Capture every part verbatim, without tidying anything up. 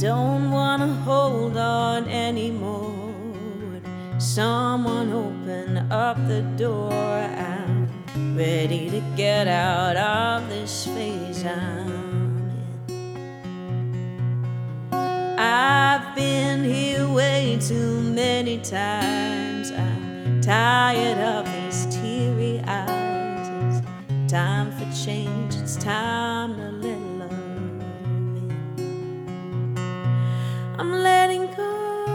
don't wanna hold on anymore. Would someone open up the door? I'm ready to get out of this phase I'm in. I've been here way too many times. I'm tired of these teary eyes. It's time for change, it's time to let love in. I'm letting go.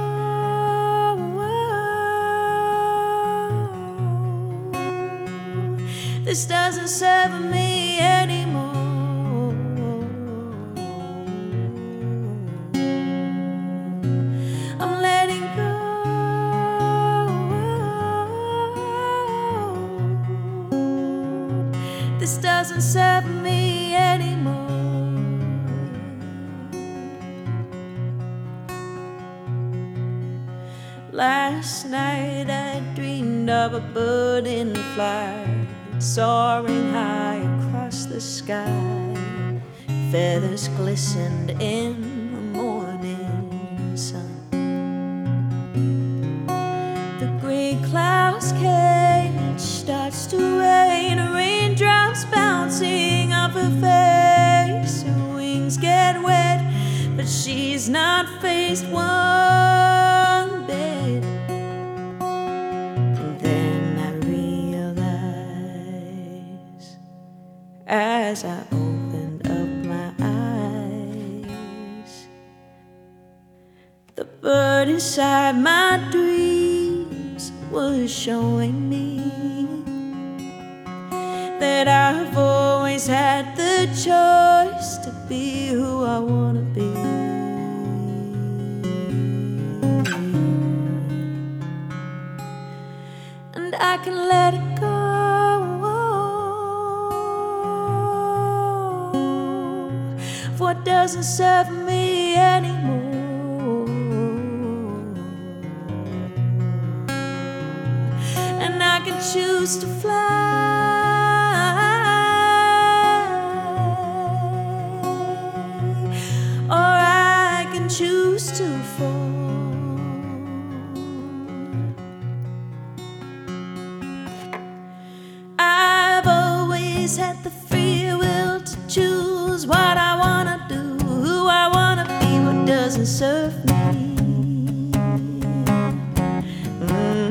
This doesn't serve me anymore. I'm letting go. This doesn't serve me anymore. Last night I dreamed of a bird in flight, soaring high across the sky. Feathers glistened in the morning sun. The gray clouds came, it starts to rain. Raindrops bouncing off her face. Her wings get wet, but she's not faced one bit. And then I realized, as I opened up my eyes, the bird inside my dreams was showing me that I've always had the choice to be who I wanna be. And I can let it go. What doesn't serve me anymore. And I can choose to fly, or I can choose to fall. I've always had the free will to choose what I wanna do, who I wanna be, what doesn't serve me. Mm.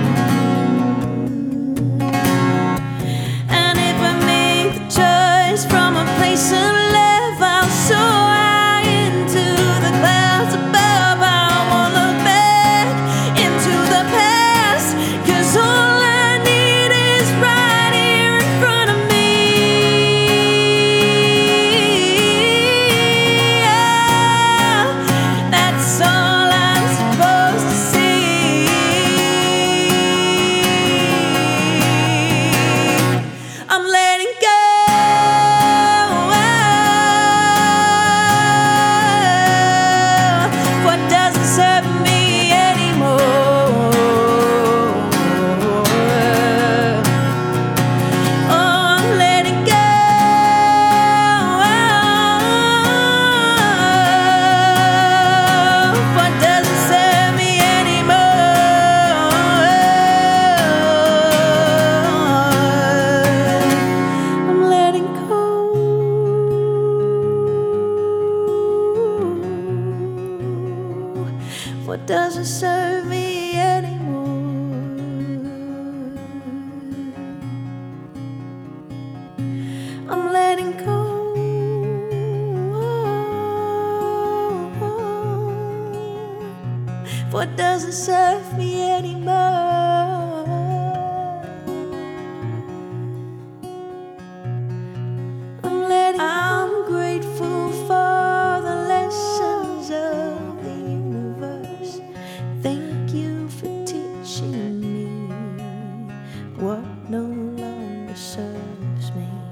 And if I make the choice from a place of love, I'll soar high into the clouds above. I won't look back into the past, 'cause all I need is right here in front of me. Yeah, that's all I'm supposed to see. I'm letting go. What doesn't serve me anymore. Oh, I'm letting go. What doesn't serve me anymore. I'm letting go. What doesn't serve me anymore. I'm letting go. What doesn't serve me anymore. I'm letting I'm grateful for the lessons of the universe. Thank you for teaching me what no longer serves me.